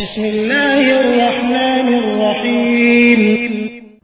بسم الله الرحمن الرحيم.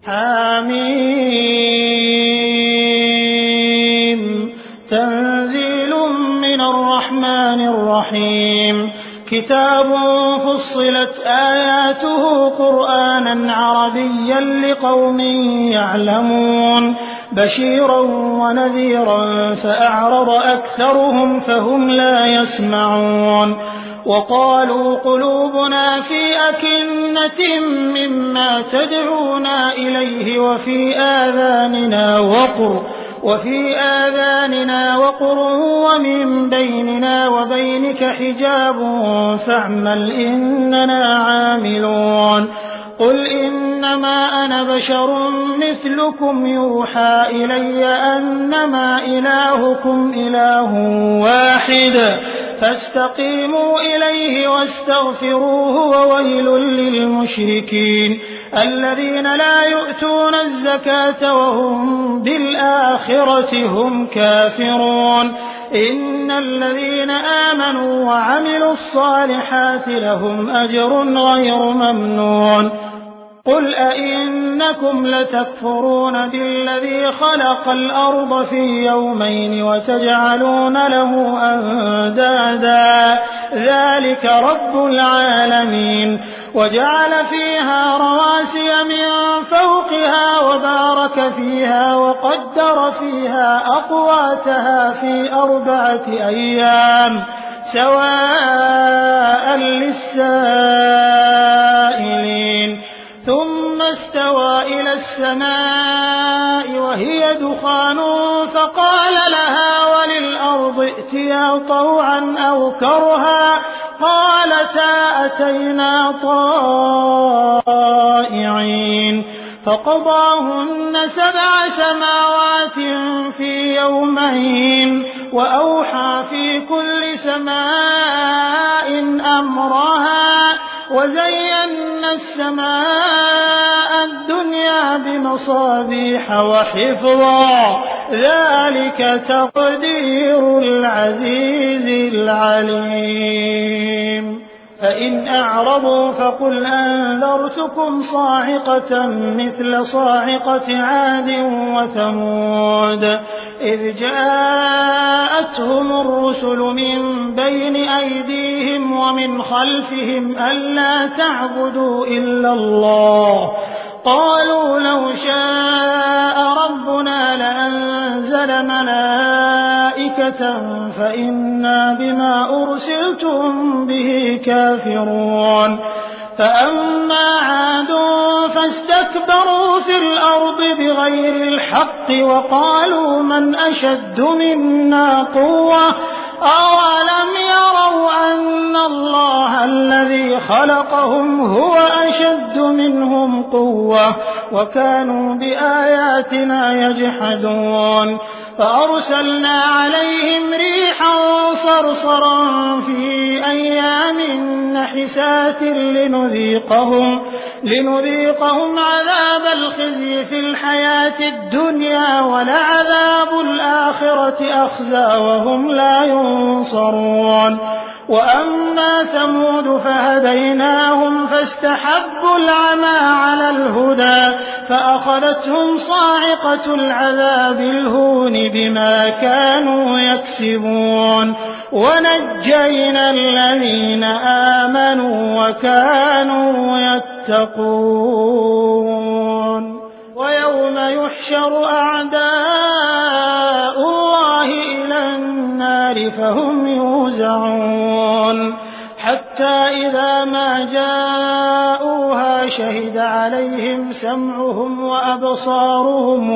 حميم. تنزيل من الرحمن الرحيم. كتاب فصلت آياته قرآنا عربيا لقوم يعلمون بشيرا ونذيرا فأعرض أكثرهم فهم لا يسمعون وقالوا قلوبنا في أكنة مما تدعونا إليه وفي آذاننا وقر ومن بيننا وبينك حجاب فاعمل إننا عاملون قل إنما أنا بشر مثلكم يوحى إلي أنما إلهكم إله واحد فاستقيموا إليه واستغفروه وويل للمشركين الذين لا يؤتون الزكاة وهم بالآخرة هم كافرون إن الذين آمنوا وعملوا الصالحات لهم أجر غير ممنون قل أئنكم لتكفرون بالذي خلق الأرض في يومين وتجعلون له أندادا ذلك رب العالمين وجعل فيها رواسي من فوقها وبارك فيها وقدر فيها أقواتها في 4 أيام سواء للسائلين ثم استوى إلى السماء وهي دخان فقال لها وللأرض ائتيا طوعا أو كرها قالتا أتينا طائعين فقضاهن 7 سماوات في يومين وأوحى في كل سماء أمرها وزينا السماء الدنيا بمصابيح وحفظا ذلك تقدير العزيز العليم فإن أعرضوا فقل أنذرتكم صاعقة مثل صاعقة عاد وثمود إذ جاءتهم الرسل من بين أيديهم ومن خلفهم ألا تعبدوا إلا الله قالوا لو شاء ربنا لأنزل ملائكة فإنا بما أرسلتم به كافرون فأما عاد فاستكبروا في الأرض بغير الحق وقالوا من أشد منا قوة أولم يروا أن الله الذي خلقهم هو أشد منهم قوة وكانوا بآياتنا يجحدون فأرسلنا عليهم ريحا صرصرا في أيام نحسات لنذيقهم عذاب الخزي في الحياة الدنيا ولعذاب الآخرة أخزى وهم لا ينصرون وأما ثمود فهديناهم فاستحبوا العمى على الهدى فأخذتهم صاعقة العذاب الهون بما كانوا يكسبون ونجينا الذين آمنوا وكانوا يتقون ويوم يحشر أعداء الله إلى النار فهم يوزعون حتى إذا ما جاءوها شهد عليهم سمعهم وأبصارهم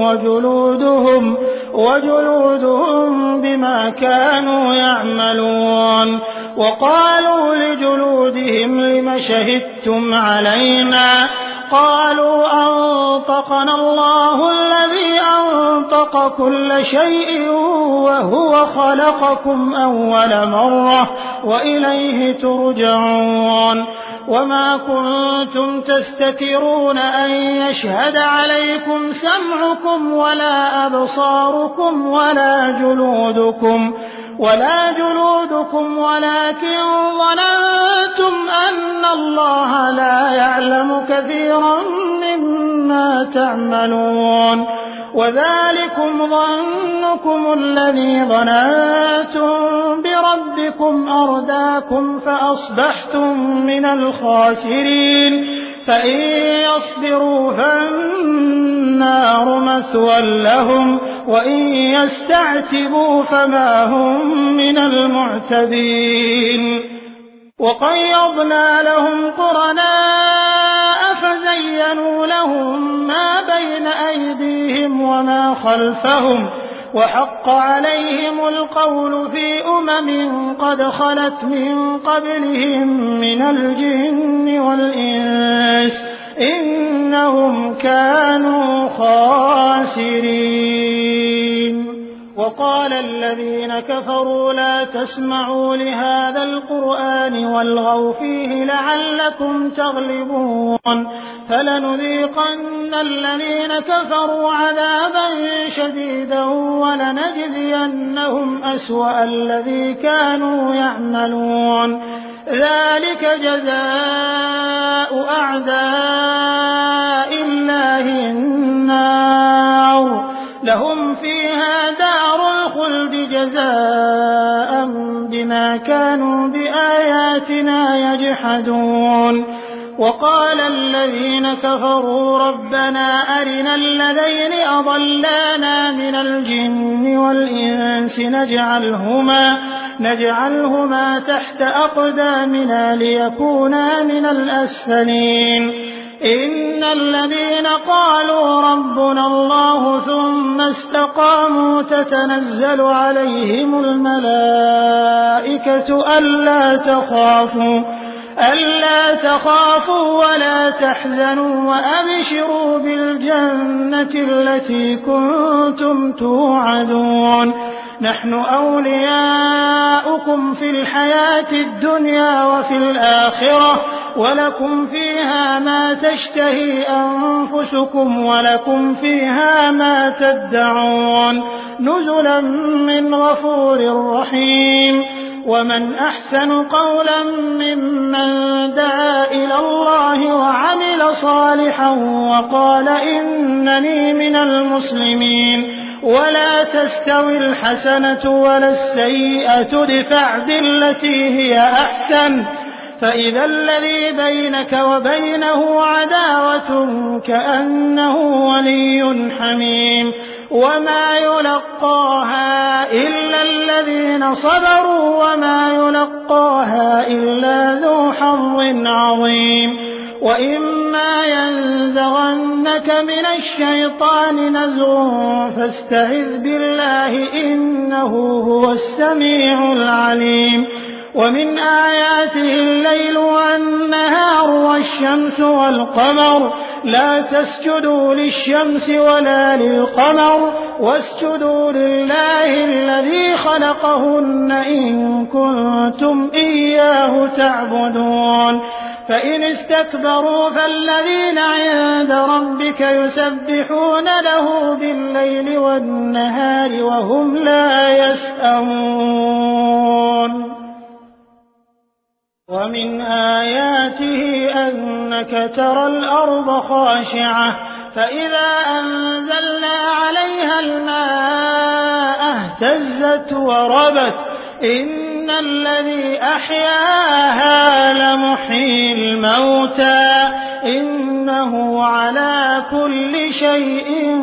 وجلودهم بما كانوا يعملون وقالوا لجلودهم لم شهدتم علينا قالوا أنطقنا الله الذي أنطق كل شيء وهو خلقكم أول مرة وإليه ترجعون وما كنتم تستترون أن يشهد عليكم سمعكم ولا أبصاركم ولا جلودكم ولكن ظننتم أن الله كثيرا مما تعملون وذلكم ظنكم الذي ظننتم بربكم أرداكم فأصبحتم من الخاسرين فإن يصبروا فالنار مثوى لهم وإن يستعتبوا فما هم من المعتبين وقيضنا لهم قرناء فزينوا لهم ما بين أيديهم وما خلفهم وحق عليهم القول في قد خلت من قبلهم من الجن والإنس إنهم كانوا خاسرين وقال الذين كفروا لا تسمعوا لهذا القرآن والغوا فيه لعلكم تغلبون فلنذيقن الذين كفروا عذابا شديدا ولنجزينهم أسوأ الذي كانوا يعملون ذلك جزاء أعداء الله النار لهم فيها دار الخلد جزاء بما كانوا بآياتنا يجحدون وقال الذين كفروا ربنا أرنا الذين أضلانا من الجن والإنس نجعلهما تحت أقدامنا ليكونا من الأسفلين إن الذين قالوا ربنا الله ثم استقاموا تتنزل عليهم الملائكة ألا تخافوا ولا تحزنوا وأبشروا بالجنة التي كنتم توعدون نحن أولياؤكم في الحياة الدنيا وفي الآخرة ولكم فيها ما تشتهي أنفسكم ولكم فيها ما تدعون نزلا من غفور رحيم ومن أحسن قولا ممن دعا إلى الله وعمل صالحا وقال إنني من المسلمين ولا تستوي الحسنة ولا السيئة ادفع بالتي هي أحسن فإذا الذي بينك وبينه عداوة كأنه ولي حميم وما يلقاها إلا الذين صبروا وما يلقاها إلا ذو حظ عظيم وإما ينزغنك من الشيطان نزغ فاستعذ بالله إنه هو السميع العليم ومن آياته الليل والنهار والشمس والقمر لا تسجدوا للشمس ولا للقمر واسجدوا لله الذي خلقهن إن كنتم إياه تعبدون فإن استكبروا فالذين عند ربك يسبحون له بالليل والنهار وهم لا يسأمون ومن آياته أنك ترى الأرض خاشعة فإذا أنزلنا عليها الماء اهتزت وربت إن الذي أحياها لمحيي الموتى إنه على كل شيء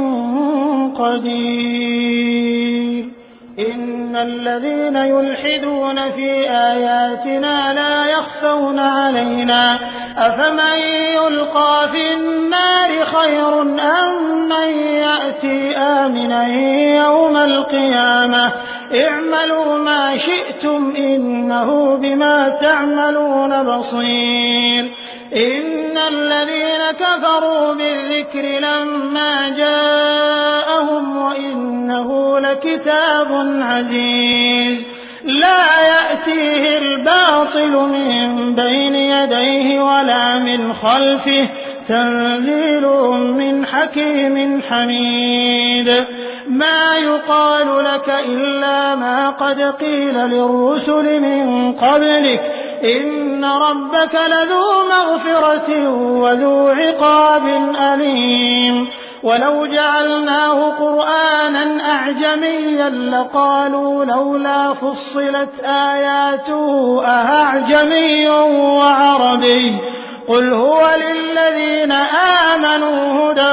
قدير إن الذين يلحدون في آياتنا لا يخفون علينا أفمن يلقى في النار خير أم من يأتي آمنا يوم القيامة اعملوا ما شئتم إنه بما تعملون بصير إن الذين كفروا بالذكر لما جاءهم وإنه لكتاب عزيز لا يأتيه الباطل من بين يديه ولا من خلفه تنزيل من حكيم حميد ما يقال لك إلا ما قد قيل للرسل من قبلك إن ربك لذو مغفرة وذو عقاب أليم ولو جعلناه قرآنا أعجميا لقالوا لولا فصلت آياته أأعجمي وعربي قل هو للذين آمنوا هدى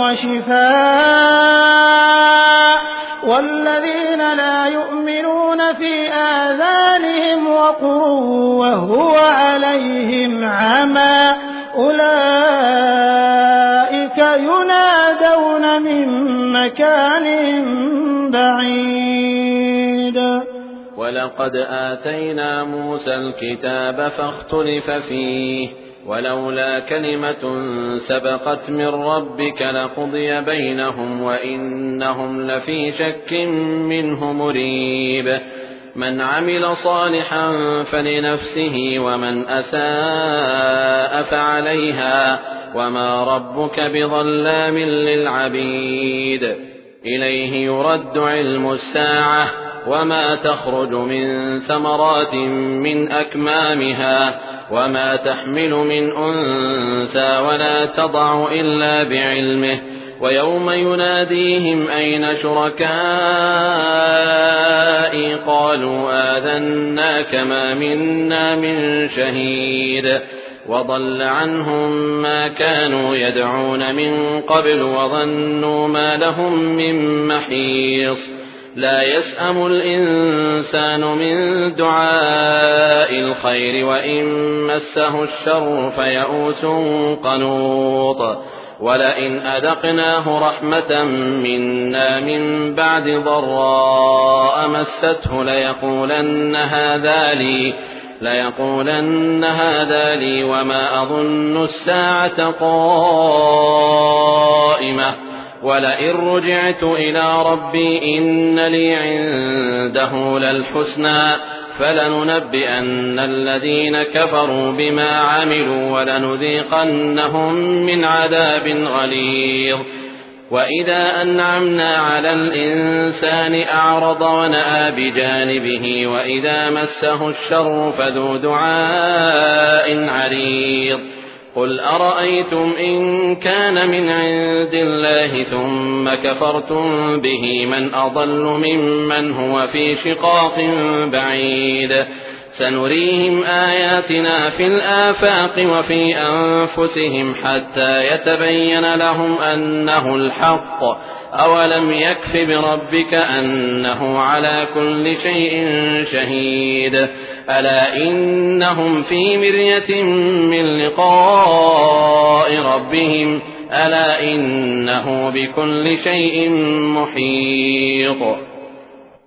وشفاء والذين لا يؤمنون في آذانهم وقر وهو عليهم عمى أولئك ينادون من مكان بعيد ولقد آتينا موسى الكتاب فاختلف فيه ولولا كلمة سبقت من ربك لقضي بينهم وإنهم لفي شك منه مريب من عمل صالحا فلنفسه ومن أساء فعليها وما ربك بظلام للعبيد إليه يرد علم الساعة وما تخرج من ثمرات من أكمامها وما تحمل من أنثى ولا تضع إلا بعلمه ويوم يناديهم أين شركائي قالوا آذناك ما منا من شهيد وضل عنهم ما كانوا يدعون من قبل وظنوا ما لهم من محيص لا يسأم الإنسان من دعاء الخير وإن مسه الشر فيئوس قنوط ولئن أذقناه رحمة منا من بعد ضراء مسته ليقولن هذا لي وما أظن الساعة قائمة ولئن رجعت إلى ربي إن لي عنده للحسنى فلننبئن الذين كفروا بما عملوا ولنذيقنهم من عذاب غليظ وإذا أنعمنا على الإنسان أعرض ونأى بجانبه وإذا مسه الشر فذو دعاء عريض قل أرأيتم إن كان من عند الله ثم كفرتم به من أضل ممن هو في شقاق بعيد سنريهم آياتنا في الآفاق وفي أنفسهم حتى يتبين لهم أنه الحق أولم يكف بربك أنه على كل شيء شهيد ألا إنهم في مرية من لقاء ربهم ألا إنه بكل شيء محيط